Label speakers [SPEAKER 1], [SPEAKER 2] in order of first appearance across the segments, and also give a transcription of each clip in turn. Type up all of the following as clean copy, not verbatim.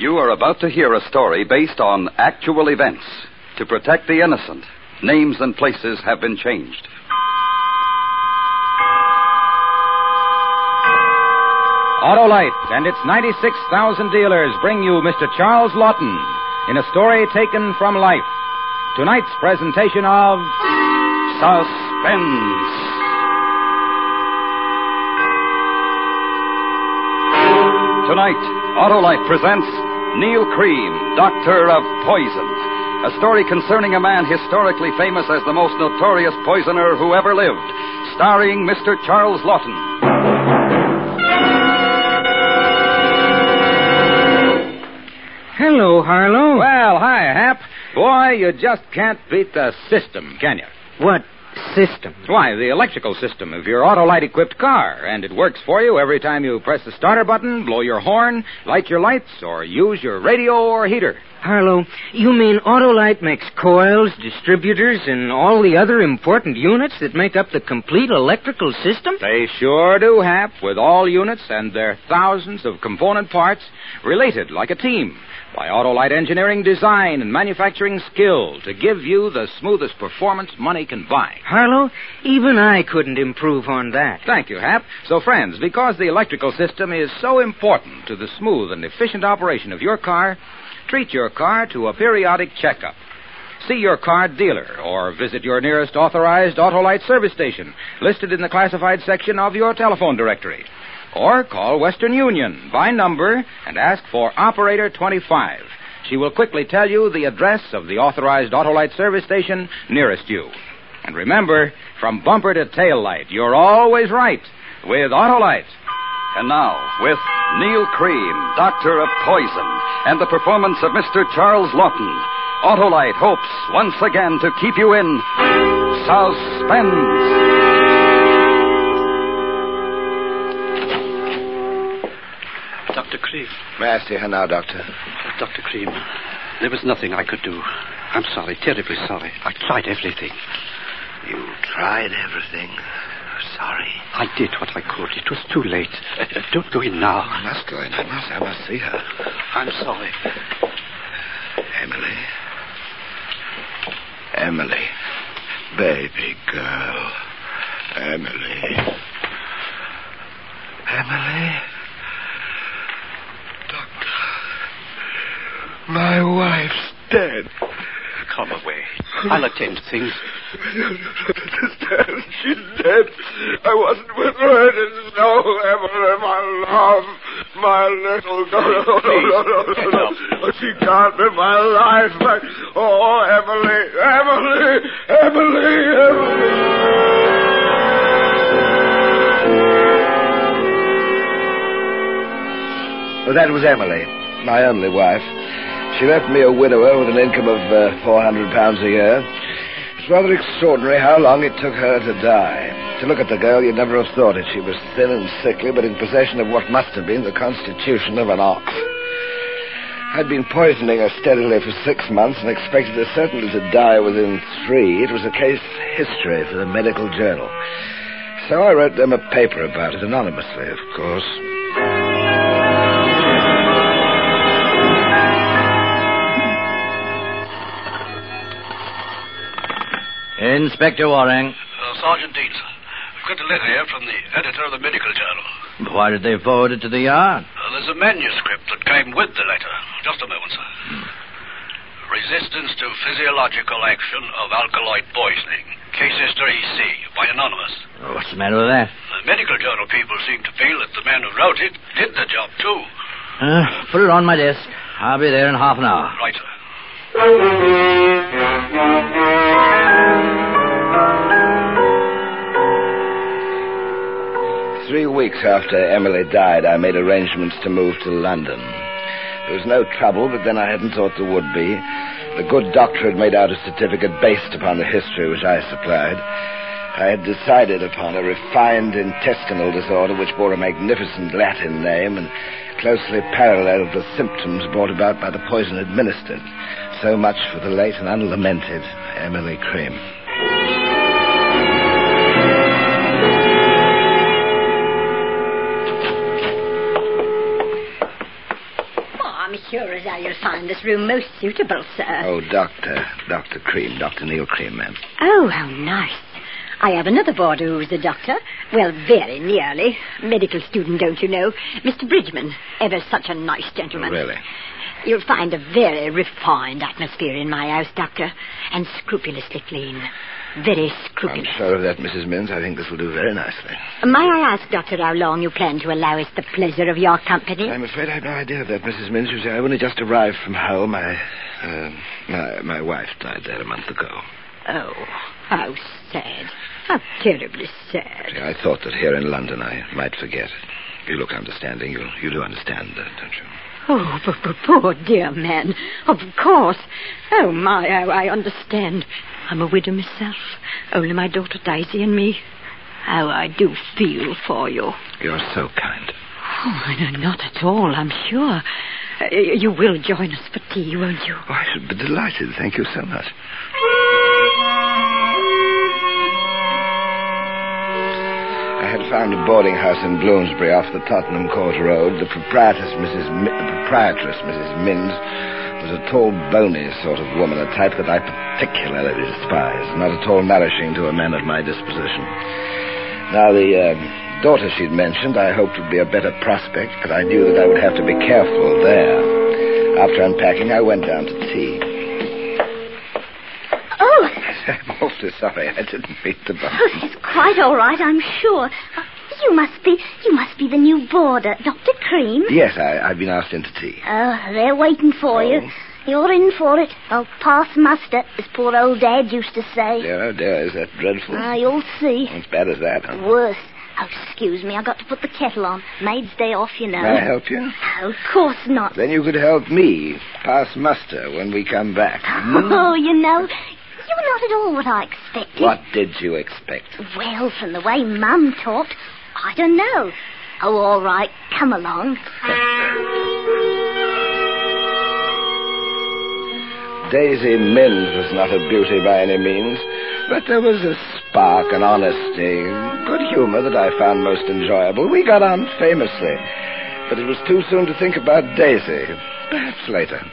[SPEAKER 1] You are about to hear a story based on actual events. To protect the innocent, names and places have been changed. Autolite and its 96,000 dealers bring you Mr. Charles Lawton in a story taken from life. Tonight's presentation of Suspense. Tonight, Autolite presents Neil Cream, Doctor of Poison, a story concerning a man historically famous as the most notorious poisoner who ever lived, starring Mr. Charles Lawton.
[SPEAKER 2] Hello, Harlow.
[SPEAKER 3] Well, hi, Hap. Boy, you just can't beat the system, can you?
[SPEAKER 2] What system?
[SPEAKER 3] Why, the electrical system of your Autolite-equipped car. And it works for you every time you press the starter button, blow your horn, light your lights, or use your radio or heater.
[SPEAKER 2] Harlow, you mean Autolite makes coils, distributors, and all the other important units that make up the complete electrical system?
[SPEAKER 3] They sure do, Hap, with all units and their thousands of component parts related like a team by Autolite engineering design and manufacturing skill to give you the smoothest performance money can buy.
[SPEAKER 2] Harlow, even I couldn't improve on that.
[SPEAKER 3] Thank you, Hap. So, friends, because the electrical system is so important to the smooth and efficient operation of your car, treat your car to a periodic checkup. See your car dealer or visit your nearest authorized Autolite service station listed in the classified section of your telephone directory. Or call Western Union by number and ask for Operator 25. She will quickly tell you the address of the authorized Autolite service station nearest you. And remember, from bumper to tail light, you're always right with Autolite.
[SPEAKER 1] And now, with Neil Cream, Doctor of Poison, and the performance of Mr. Charles Lawton, Autolite hopes once again to keep you in suspense.
[SPEAKER 4] Dr. Cream.
[SPEAKER 5] May I see her now, Doctor?
[SPEAKER 4] Dr. Cream, there was nothing I could do. I'm sorry, terribly sorry. I tried everything.
[SPEAKER 5] You tried everything? Sorry.
[SPEAKER 4] I did what I could. It was too late. Don't go in now.
[SPEAKER 5] I must go in. I must see her.
[SPEAKER 4] I'm sorry.
[SPEAKER 5] Emily. Baby girl. Emily. My wife's dead.
[SPEAKER 4] Come away. I'll attend to things.
[SPEAKER 5] She's dead. I wasn't with her. I didn't know. Emily, my love. My little girl. No. She can't be my life. Emily. Well, that was Emily, my only wife. She left me a widower with an income of £400 a year. It's rather extraordinary how long it took her to die. To look at the girl, you'd never have thought it. She was thin and sickly, but in possession of what must have been the constitution of an ox. I'd been poisoning her steadily for 6 months and expected her certainly to die within 3. It was a case history for the medical journal. So I wrote them a paper about it, anonymously, of course.
[SPEAKER 6] Inspector Waring.
[SPEAKER 7] Sergeant Dean, sir. I've got a letter here from the editor of the medical journal.
[SPEAKER 6] Why did they forward it to the Yard?
[SPEAKER 7] There's a manuscript that came with the letter. Just a moment, sir. Resistance to physiological action of alkaloid poisoning. Case history C, by Anonymous.
[SPEAKER 6] Oh, what's the matter with that?
[SPEAKER 7] The medical journal people seem to feel that the man who wrote it did the job, too.
[SPEAKER 6] Put it on my desk. I'll be there in half an hour.
[SPEAKER 7] Right, sir.
[SPEAKER 5] 3 weeks after Emily died, I made arrangements to move to London. There was no trouble, but then I hadn't thought there would be. The good doctor had made out a certificate based upon the history which I supplied. I had decided upon a refined intestinal disorder which bore a magnificent Latin name and closely paralleled the symptoms brought about by the poison administered. So much for the late and unlamented Emily Cream.
[SPEAKER 8] sure as how you'll find this room most suitable, sir.
[SPEAKER 5] Oh, Dr. Cream, Dr. Neil Cream, ma'am.
[SPEAKER 8] Oh, how nice. I have another boarder who's a doctor. Well, very nearly. Medical student, don't you know? Mr. Bridgman. Ever such a nice gentleman.
[SPEAKER 5] Oh, really?
[SPEAKER 8] You'll find a very refined atmosphere in my house, Doctor. And scrupulously clean. Very scrupulous.
[SPEAKER 5] I'm sure of that, Mrs. Minns. I think this will do very nicely.
[SPEAKER 8] May I ask, Doctor, how long you plan to allow us the pleasure of your company?
[SPEAKER 5] I'm afraid I have no idea of that, Mrs. Minns. You see, I only just arrived from home. My wife died there a month ago.
[SPEAKER 8] Oh, how sad. How terribly sad.
[SPEAKER 5] See, I thought that here in London I might forget. You look understanding. You do understand that, don't you?
[SPEAKER 8] Oh, but poor dear man. Of course. Oh, my, how I understand. I'm a widow myself. Only my daughter Daisy and me. How I do feel for you.
[SPEAKER 5] You're so kind.
[SPEAKER 8] Oh, no, not at all, I'm sure. You will join us for tea, won't you?
[SPEAKER 5] Oh, I should be delighted. Thank you so much. I had found a boarding house in Bloomsbury off the Tottenham Court Road. The proprietress, Mrs. Minns, was a tall, bony sort of woman, a type that I particularly despise, not at all nourishing to a man of my disposition. Now, the daughter she'd mentioned I hoped would be a better prospect, but I knew that I would have to be careful there. After unpacking, I went down to tea.
[SPEAKER 8] Oh!
[SPEAKER 5] I'm awfully sorry. I didn't mean to bother.
[SPEAKER 9] Oh, it's quite all right, I'm sure. You must be the new boarder, Dr. Cream.
[SPEAKER 5] Yes, I've been asked into tea.
[SPEAKER 9] Oh, they're waiting for you. You're in for it. I'll pass muster, as poor old Dad used to say.
[SPEAKER 5] Dear, oh dear, is that dreadful?
[SPEAKER 9] You'll see.
[SPEAKER 5] As bad as that, huh?
[SPEAKER 9] Worse. Oh, excuse me, I got to put the kettle on. Maid's day off, you know.
[SPEAKER 5] May I help you?
[SPEAKER 9] Oh, of course not.
[SPEAKER 5] Then you could help me pass muster when we come back.
[SPEAKER 9] Oh, you know, you're not at all what I expected.
[SPEAKER 5] What did you expect?
[SPEAKER 9] Well, from the way Mum talked, I don't know. Oh, all right, come along.
[SPEAKER 5] Daisy Minns was not a beauty by any means, but there was a spark, an honesty, good humor that I found most enjoyable. We got on famously, but it was too soon to think about Daisy. Perhaps later.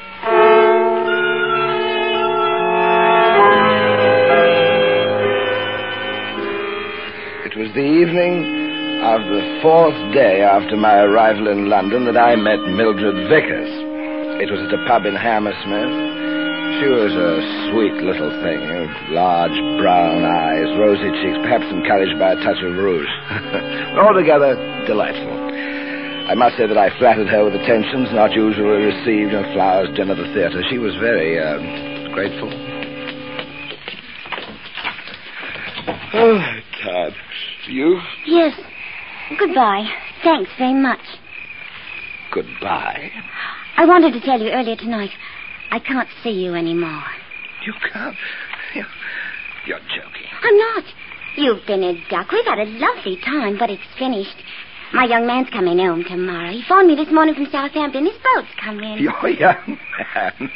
[SPEAKER 5] It was the evening of the fourth day after my arrival in London that I met Mildred Vickers. It was at a pub in Hammersmith. She was a sweet little thing, large brown eyes, rosy cheeks, perhaps encouraged by a touch of rouge. Altogether delightful. I must say that I flattered her with attentions not usually received, flowers, dinner, the theater. She was very grateful. Oh, tired. You?
[SPEAKER 9] Yes. Goodbye. Thanks very much.
[SPEAKER 5] Goodbye?
[SPEAKER 9] I wanted to tell you earlier tonight. I can't see you anymore.
[SPEAKER 5] You can't? You're joking.
[SPEAKER 9] I'm not. You've been a duck. We've had a lovely time, but it's finished. My young man's coming home tomorrow. He phoned me this morning from Southampton. His boat's coming.
[SPEAKER 5] Your young man?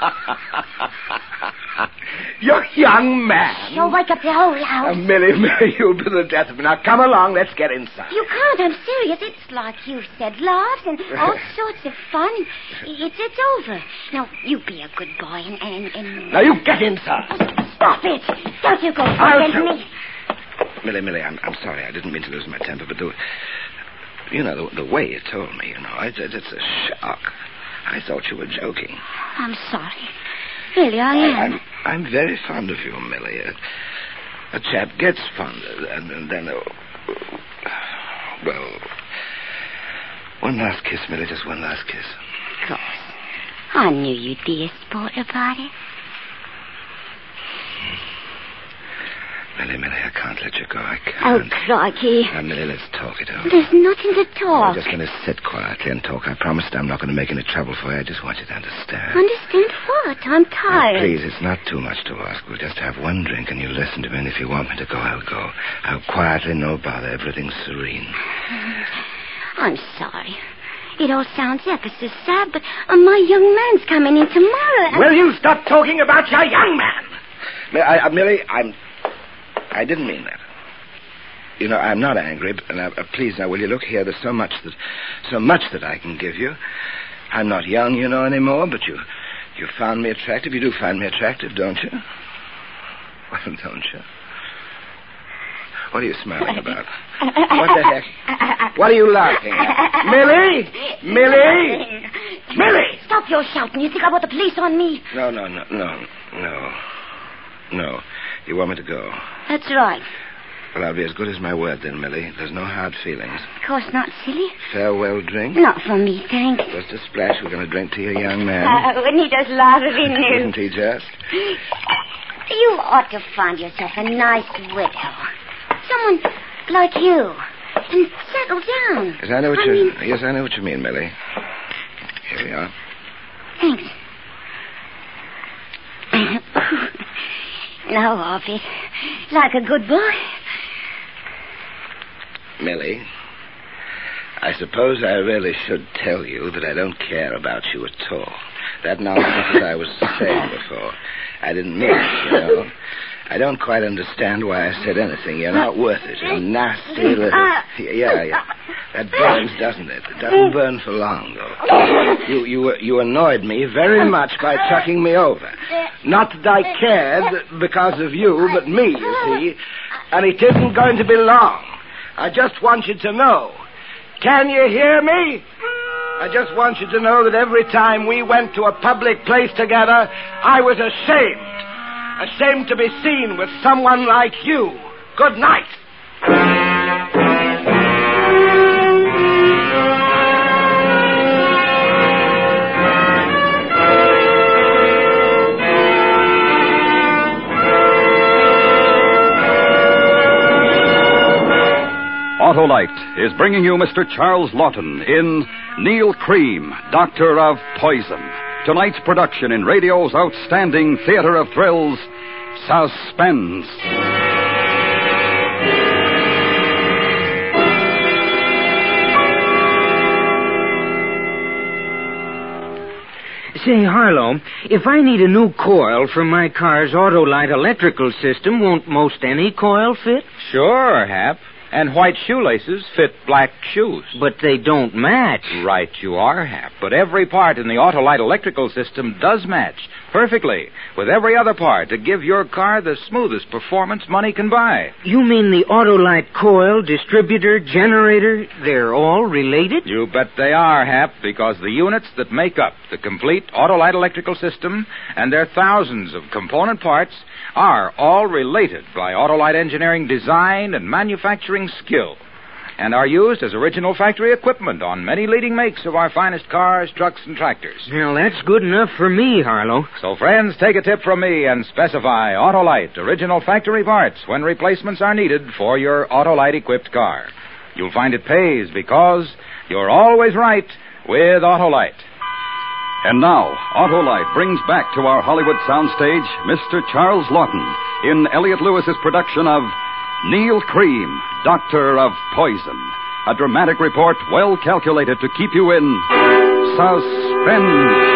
[SPEAKER 5] Your young man?
[SPEAKER 9] You'll wake up the whole house.
[SPEAKER 5] Millie, you'll be the death of me. Now, come along. Let's get inside.
[SPEAKER 9] You can't. I'm serious. It's like you said, laughs and all sorts of fun. It's over. Now, you be a good boy and...
[SPEAKER 5] Now, you get inside.
[SPEAKER 9] Stop it. Don't you go against me.
[SPEAKER 5] Millie, I'm sorry. I didn't mean to lose my temper, but the way you told me, it's a shock. I thought you were joking.
[SPEAKER 9] I'm sorry. Really, I am.
[SPEAKER 5] I'm very fond of you, Millie. A chap gets fonder, and then... well, one last kiss, Millie, just one last kiss.
[SPEAKER 9] Of course. I knew you'd be a sport about it.
[SPEAKER 5] Millie, I can't let you go. I can't.
[SPEAKER 9] Oh, crikey.
[SPEAKER 5] Now, Millie, let's talk it over.
[SPEAKER 9] There's nothing to talk.
[SPEAKER 5] I'm just going to sit quietly and talk. I promise I'm not going to make any trouble for you. I just want you to understand.
[SPEAKER 9] Understand what? I'm tired.
[SPEAKER 5] Now, please, it's not too much to ask. We'll just have one drink and you listen to me. And if you want me to go, I'll go. I'll quietly, no bother. Everything's serene.
[SPEAKER 9] I'm sorry. It all sounds ever so sad, but my young man's coming in tomorrow.
[SPEAKER 5] Will you stop talking about your young man? Millie, I didn't mean that. I'm not angry, but please, now, will you look here? There's so much that I can give you. I'm not young, anymore, but you found me attractive. You do find me attractive, don't you? Well, don't you? What are you smiling about? What the heck? What are you laughing at? Millie! Millie! Millie!
[SPEAKER 9] Stop your shouting. You think I want the police on me?
[SPEAKER 5] No. You want me to go?
[SPEAKER 9] That's right.
[SPEAKER 5] Well, I'll be as good as my word then, Millie. There's no hard feelings.
[SPEAKER 9] Of course not, silly.
[SPEAKER 5] Farewell drink?
[SPEAKER 9] Not for me, thanks.
[SPEAKER 5] Just a splash. We're going to drink to your young man.
[SPEAKER 9] Wouldn't he just laugh if he knew?
[SPEAKER 5] Wouldn't he just?
[SPEAKER 9] You ought to find yourself a nice widow. Someone like you. And settle down.
[SPEAKER 5] Yes, I know what you mean, Millie. Here we are.
[SPEAKER 9] Thanks. Now, Harvey, like a good boy.
[SPEAKER 5] Millie, I suppose I really should tell you that I don't care about you at all. That nonsense that I was saying before, I didn't mean it, I don't quite understand why I said anything. You're not worth it. You're nasty little... Yeah. That burns, doesn't it? It doesn't burn for long, though. You annoyed me very much by chucking me over. Not that I cared because of you, but me, you see. And it isn't going to be long. I just want you to know. Can you hear me? I just want you to know that every time we went to a public place together, I was ashamed. Ashamed to be seen with someone like you. Good night.
[SPEAKER 1] Autolite is bringing you Mr. Charles Lawton in Neil Cream, Doctor of Poison. Tonight's production in radio's outstanding theater of thrills, Suspense.
[SPEAKER 2] Say, Harlow, if I need a new coil for my car's Autolite electrical system, won't most any coil fit?
[SPEAKER 3] Sure, Hap. And white shoelaces fit black shoes.
[SPEAKER 2] But they don't match.
[SPEAKER 3] Right you are, Hap. But every part in the Autolite electrical system does match perfectly with every other part to give your car the smoothest performance money can buy.
[SPEAKER 2] You mean the Autolite coil, distributor, generator, they're all related?
[SPEAKER 3] You bet they are, Hap, because the units that make up the complete Autolite electrical system and their thousands of component parts are all related by Autolite engineering design and manufacturing skill and are used as original factory equipment on many leading makes of our finest cars, trucks, and tractors.
[SPEAKER 2] Well, that's good enough for me, Harlow.
[SPEAKER 3] So, friends, take a tip from me and specify Autolite original factory parts when replacements are needed for your Autolite-equipped car. You'll find it pays because you're always right with Autolite.
[SPEAKER 1] And now, Autolite brings back to our Hollywood soundstage Mr. Charles Lawton in Elliot Lewis's production of Neil Cream, Doctor of Poison. A dramatic report well calculated to keep you in suspense.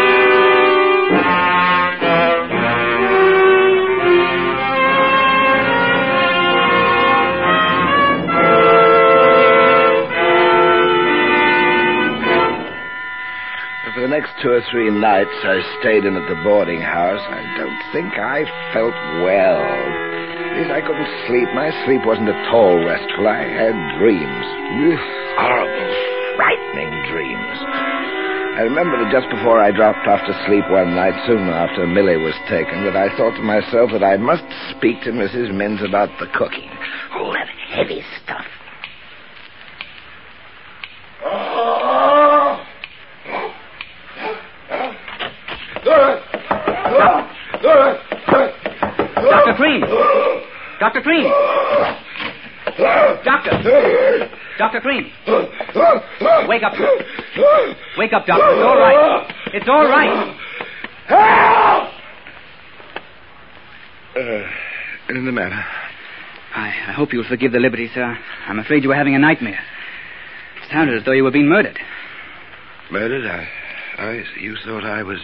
[SPEAKER 5] For the next 2 or 3 nights I stayed in at the boarding house, I don't think I felt well. At least I couldn't sleep. My sleep wasn't at all restful. I had dreams. Horrible, frightening dreams. I remember that just before I dropped off to sleep one night, soon after Millie was taken, that I thought to myself that I must speak to Mrs. Minns about the cooking. Oh, that heavy stuff.
[SPEAKER 6] Dr. Cream! Dr. Cream! Dr. Cream! Wake up. Wake up, Doctor. It's all right. It's all right.
[SPEAKER 5] Help! Anything the matter?
[SPEAKER 6] I hope you'll forgive the liberty, sir. I'm afraid you were having a nightmare. It sounded as though you were being murdered.
[SPEAKER 5] Murdered? You thought I was,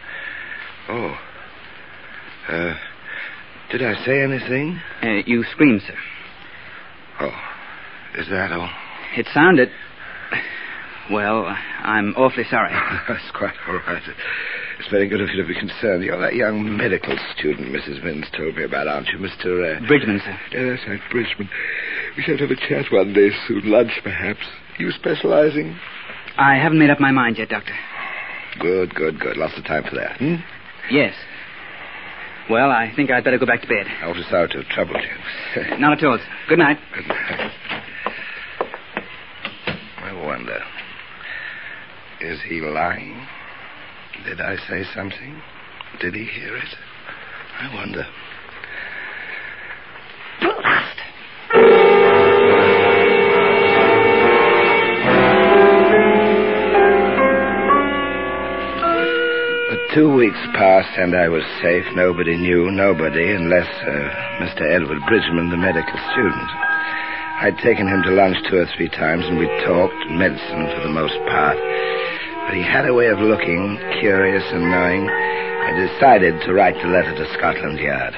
[SPEAKER 5] Did I say anything?
[SPEAKER 6] You screamed, sir.
[SPEAKER 5] Oh, is that all?
[SPEAKER 6] It sounded... Well, I'm awfully sorry.
[SPEAKER 5] That's quite all right. It's very good of you to be concerned. You're that young medical student Mrs. Vince told me about, aren't you, Mr.
[SPEAKER 6] Bridgman, sir.
[SPEAKER 5] Yeah, that's right, Bridgman. We shall have a chat one day soon. Lunch, perhaps. You specializing?
[SPEAKER 6] I haven't made up my mind yet, Doctor.
[SPEAKER 5] Good. Lots of time for that, hmm?
[SPEAKER 6] Yes. Well, I think I'd better go back to bed.
[SPEAKER 5] I was sorry to have troubled you.
[SPEAKER 6] Not at all, sir. Good night.
[SPEAKER 5] Good night. I wonder, is he lying? Did I say something? Did he hear it? I wonder. Blast! 2 weeks passed and I was safe. Nobody knew, unless Mr. Edward Bridgman, the medical student. I'd taken him to lunch 2 or 3 times, and we talked medicine for the most part. But he had a way of looking curious and knowing. I decided to write the letter to Scotland Yard.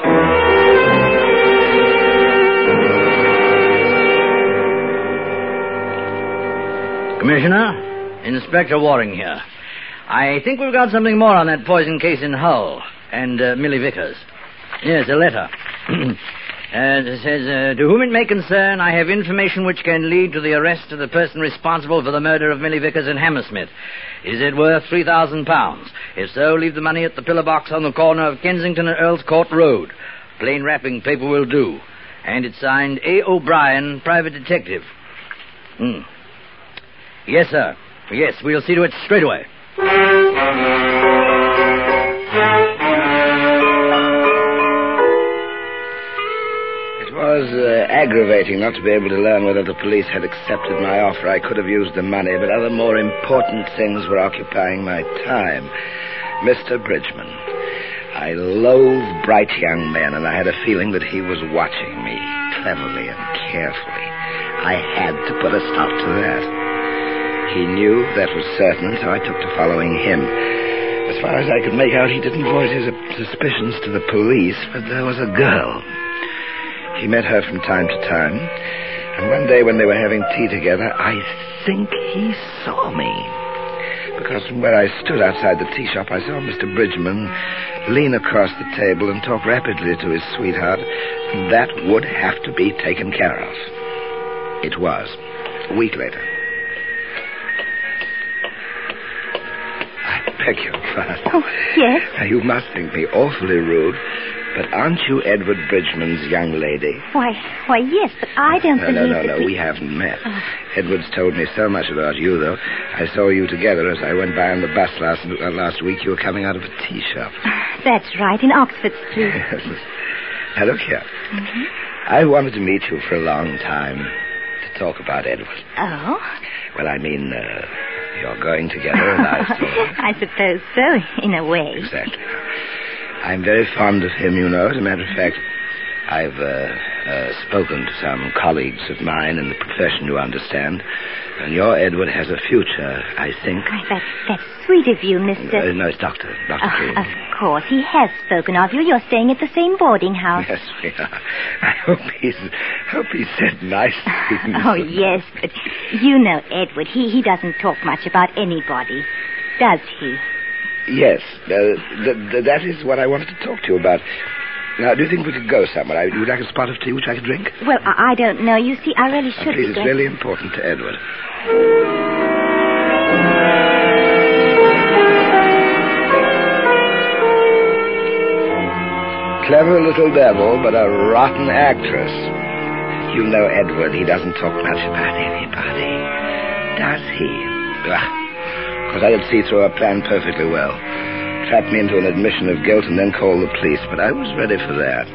[SPEAKER 10] Commissioner, Inspector Waring here. I think we've got something more on that poison case in Hull and Millie Vickers. Yes, a letter. It says, to whom it may concern, I have information which can lead to the arrest of the person responsible for the murder of Millie Vickers in Hammersmith. Is it worth £3,000? If so, leave the money at the pillar box on the corner of Kensington and Earl's Court Road. Plain wrapping paper will do. And it's signed A. O'Brien, Private Detective. Yes, sir. Yes, we'll see to it straight away.
[SPEAKER 5] It was aggravating not to be able to learn whether the police had accepted my offer. I could have used the money, but other more important things were occupying my time. Mr. Bridgman. I loathe bright young men, and I had a feeling that he was watching me cleverly and carefully. I had to put a stop to that. He knew that was certain, so I took to following him. As far as I could make out, he didn't voice his suspicions to the police, but there was a girl. He met her from time to time, and one day when they were having tea together, I think he saw me. Because from where I stood outside the tea shop, I saw Mr. Bridgman lean across the table and talk rapidly to his sweetheart, and that would have to be taken care of. It was. A week later. Beg your pardon.
[SPEAKER 8] Oh, yes?
[SPEAKER 5] Now, you must think me awfully rude, but aren't you Edward Bridgman's young lady?
[SPEAKER 8] Why, yes, but I don't believe
[SPEAKER 5] No, we haven't met. Oh. Edward's told me so much about you, though. I saw you together as I went by on the bus last week. You were coming out of a tea shop.
[SPEAKER 8] That's right, in Oxford Street.
[SPEAKER 5] Yes. Now, look here. Mm-hmm. I wanted to meet you for a long time to talk about Edward.
[SPEAKER 8] Oh?
[SPEAKER 5] Well, I mean, you're going together, and I thought...
[SPEAKER 8] I suppose so, in a way.
[SPEAKER 5] Exactly. I'm very fond of him, you know. As a matter of fact, I've spoken to some colleagues of mine in the profession, you understand. And your Edward has a future, I think.
[SPEAKER 8] That's sweet of you, Mr...
[SPEAKER 5] No, it's Dr. Cream.
[SPEAKER 8] Of course, he has spoken of you. You're staying at the same boarding house.
[SPEAKER 5] Yes, we are. I hope he said nice things.
[SPEAKER 8] Oh, yes, but you know Edward. He doesn't talk much about anybody, does he?
[SPEAKER 5] Yes, that is what I wanted to talk to you about. Now, do you think we could go somewhere? Would you like a spot of tea which I could drink?
[SPEAKER 8] Well, I don't know. You see, I really should
[SPEAKER 5] please, it's really important to Edward. Clever little devil, but a rotten actress. You know Edward, he doesn't talk much about anybody. Does he? Because I could see through her plan perfectly well. Trap me into an admission of guilt and then call the police, but I was ready for that.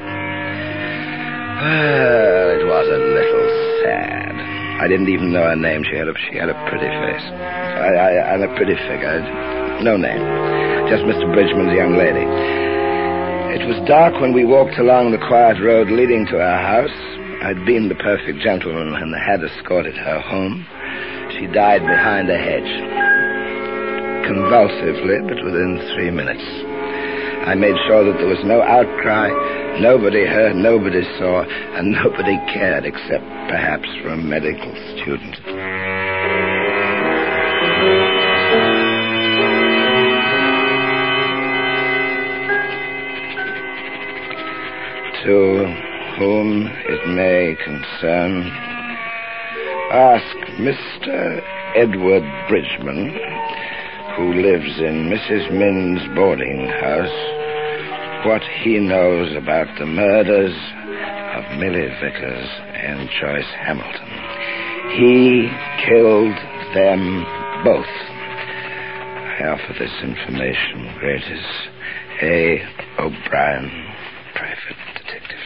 [SPEAKER 5] Well, it was a little sad. I didn't even know her name. She had a pretty face. And a pretty figure. No name. Just Mr. Bridgman's young lady. It was dark when we walked along the quiet road leading to our house. I'd been the perfect gentleman and had escorted her home. She died behind a hedge. Convulsively, but within 3 minutes. I made sure that there was no outcry, nobody heard, nobody saw, and nobody cared except perhaps for a medical student. To whom it may concern, ask Mr. Edward Bridgman, who lives in Mrs. Minn's boarding house, what he knows about the murders of Millie Vickers and Joyce Hamilton. He killed them both. I offer this information, Greatest A. O'Brien, private detective.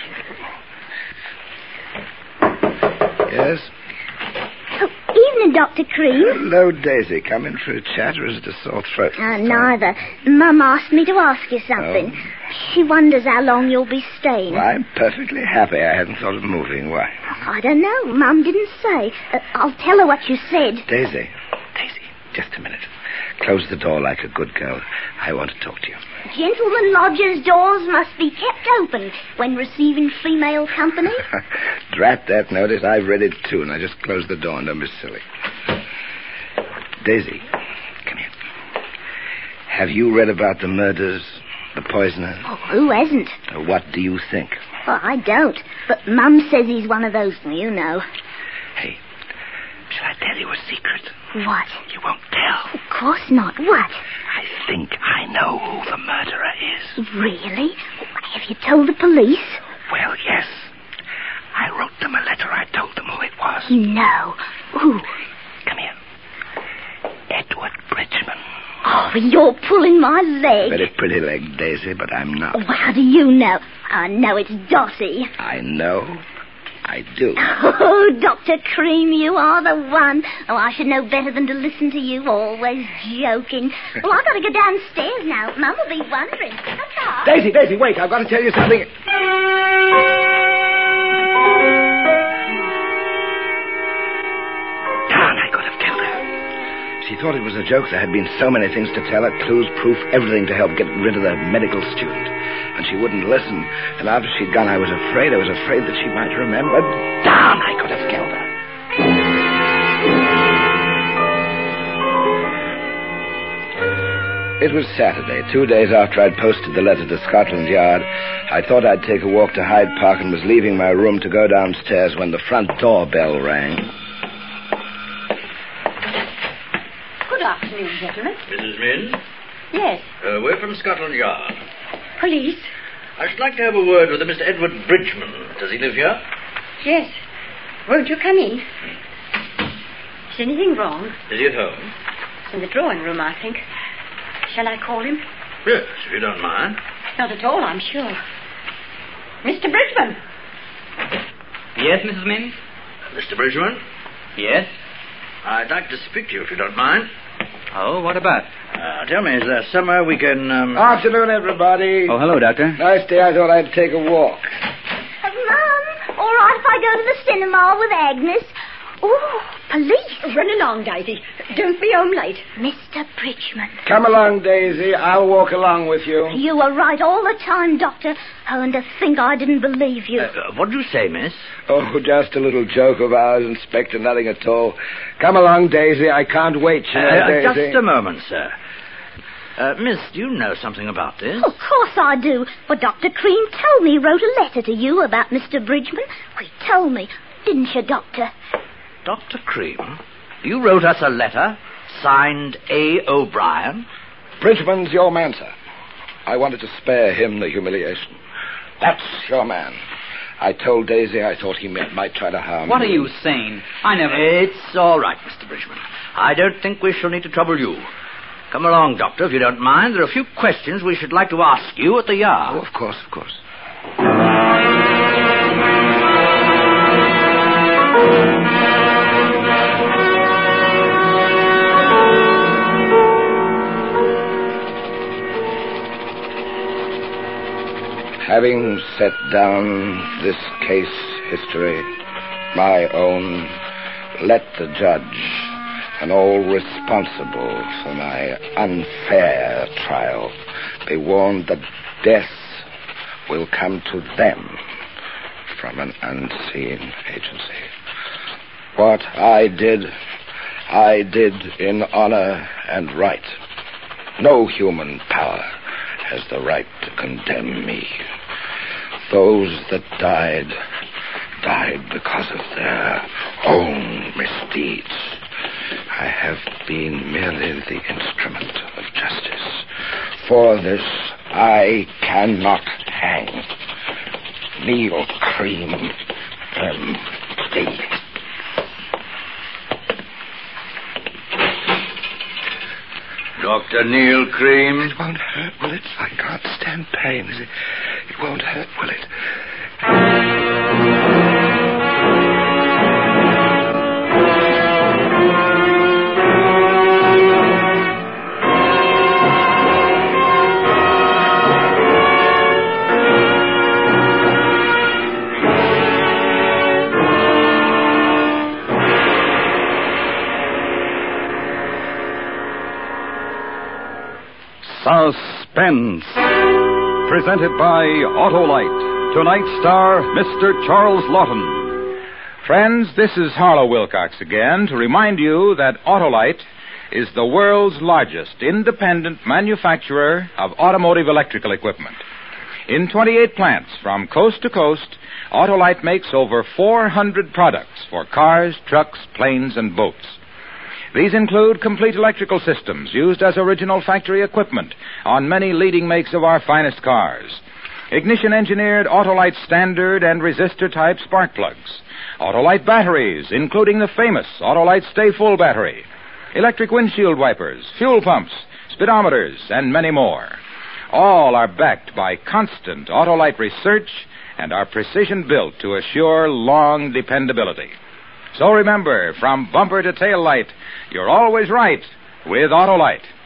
[SPEAKER 5] Yes?
[SPEAKER 11] Oh, evening, Dr. Cream.
[SPEAKER 5] Hello, Daisy. Come in for a chat, or is it a sore throat?
[SPEAKER 11] Neither. Mum asked me to ask you something.
[SPEAKER 5] Oh.
[SPEAKER 11] She wonders how long you'll be staying.
[SPEAKER 5] Well, I'm perfectly happy. I hadn't thought of moving. Why?
[SPEAKER 11] I don't know. Mum didn't say. I'll tell her what you said.
[SPEAKER 5] Daisy, just a minute. Close the door like a good girl. I want to talk to you.
[SPEAKER 11] Gentlemen lodgers' doors must be kept open when receiving female company.
[SPEAKER 5] Drat that notice. I've read it, too, and I just closed the door and don't be silly. Daisy, come here. Have you read about the murders, the poisoner?
[SPEAKER 11] Oh, who hasn't?
[SPEAKER 5] What do you think?
[SPEAKER 11] Well, I don't. But Mum says he's one of those, you know.
[SPEAKER 5] Hey, shall I tell you a secret?
[SPEAKER 11] What?
[SPEAKER 5] You won't tell.
[SPEAKER 11] Of course not. What?
[SPEAKER 5] I think I know who the murderer is.
[SPEAKER 11] Really? Have you told the police?
[SPEAKER 5] Well, yes. I wrote them a letter. I told them who it was.
[SPEAKER 11] No. Who?
[SPEAKER 5] Come here. Edward Bridgman.
[SPEAKER 11] Oh, you're pulling my leg.
[SPEAKER 5] Very pretty leg, Daisy, but I'm not.
[SPEAKER 11] Well, how do you know? I know it's Dottie.
[SPEAKER 5] I know. I do.
[SPEAKER 11] Oh, Dr. Cream, you are the one. Oh, I should know better than to listen to you, always joking. Well, I've got to go downstairs now. Mum will be wondering. Ta-ta.
[SPEAKER 5] Daisy, wait. I've got to tell you something. Darn, I could have killed her. She thought it was a joke. There had been so many things to tell her. Clues, proof, everything to help get rid of the medical student. And she wouldn't listen. And after she'd gone, I was afraid that she might remember. Darn, I could have killed her. It was Saturday, 2 days after I'd posted the letter to Scotland Yard. I thought I'd take a walk to Hyde Park and was leaving my room to go downstairs when the front door bell rang.
[SPEAKER 8] Good afternoon, gentlemen.
[SPEAKER 10] Mrs. Minn?
[SPEAKER 8] Yes.
[SPEAKER 10] We're from Scotland Yard.
[SPEAKER 8] Police?
[SPEAKER 10] I should like to have a word with a Mr. Edward Bridgman. Does he live here?
[SPEAKER 8] Yes. Won't you come in? Is anything wrong?
[SPEAKER 10] Is he at home?
[SPEAKER 8] In the drawing room, I think. Shall I call him?
[SPEAKER 10] Yes, if you don't mind.
[SPEAKER 8] Not at all, I'm sure. Mr. Bridgman!
[SPEAKER 6] Yes, Mrs. Minn?
[SPEAKER 10] Mr. Bridgman?
[SPEAKER 6] Yes?
[SPEAKER 10] I'd like to speak to you, if you don't mind.
[SPEAKER 6] Oh, what about?
[SPEAKER 10] Tell me, is there somewhere we can...
[SPEAKER 5] Afternoon, everybody.
[SPEAKER 6] Oh, hello, Doctor.
[SPEAKER 5] Nice day. I thought I'd take a walk.
[SPEAKER 11] Mum, all right if I go to the cinema with Agnes? Oh, police.
[SPEAKER 8] Run along, Daisy. Don't be home late.
[SPEAKER 11] Mr. Bridgman.
[SPEAKER 5] Come along, Daisy. I'll walk along with you.
[SPEAKER 11] You were right all the time, Doctor. Oh, and to think I didn't believe you.
[SPEAKER 10] What did you say, miss?
[SPEAKER 5] Oh, just a little joke of ours, Inspector. Nothing at all. Come along, Daisy. I can't wait, you know, Daisy.
[SPEAKER 10] Just a moment, sir. Miss, do you know something about this?
[SPEAKER 11] Of course I do. Well, Dr. Cream told me he wrote a letter to you about Mr. Bridgman. He told me. Didn't you, Doctor?
[SPEAKER 10] Dr. Cream, you wrote us a letter signed A. O'Brien?
[SPEAKER 5] Bridgman's your man, sir. I wanted to spare him the humiliation. That's your man. I told Daisy I thought he might try to harm
[SPEAKER 6] What are you saying? I never...
[SPEAKER 10] It's all right, Mr. Bridgman. I don't think we shall need to trouble you. Come along, Doctor, if you don't mind. There are a few questions we should like to ask you at the Yard.
[SPEAKER 5] Oh, of course, of course. Having set down this case history, my own, let the judge and all responsible for my unfair trial be warned that death will come to them from an unseen agency. What I did in honor and right. No human power has the right to condemn me. those that died because of their own misdeeds. I have been merely the instrument of justice. For this, I cannot hang. Neil Cream, M.D.
[SPEAKER 12] Dr. Neil Cream?
[SPEAKER 5] It won't hurt, will it? I can't stand pain. It won't hurt, will it?
[SPEAKER 1] Suspense. Presented by Autolite. Tonight's star, Mr. Charles Lawton.
[SPEAKER 3] Friends, this is Harlow Wilcox again to remind you that Autolite is the world's largest independent manufacturer of automotive electrical equipment. In 28 plants from coast to coast, Autolite makes over 400 products for cars, trucks, planes, and boats. These include complete electrical systems used as original factory equipment on many leading makes of our finest cars. Ignition-engineered Autolite standard and resistor-type spark plugs. Autolite batteries, including the famous Autolite Stay Full battery. Electric windshield wipers, fuel pumps, speedometers, and many more. All are backed by constant Autolite research and are precision-built to assure long dependability. So remember, from bumper to tail light, you're always right with Autolite.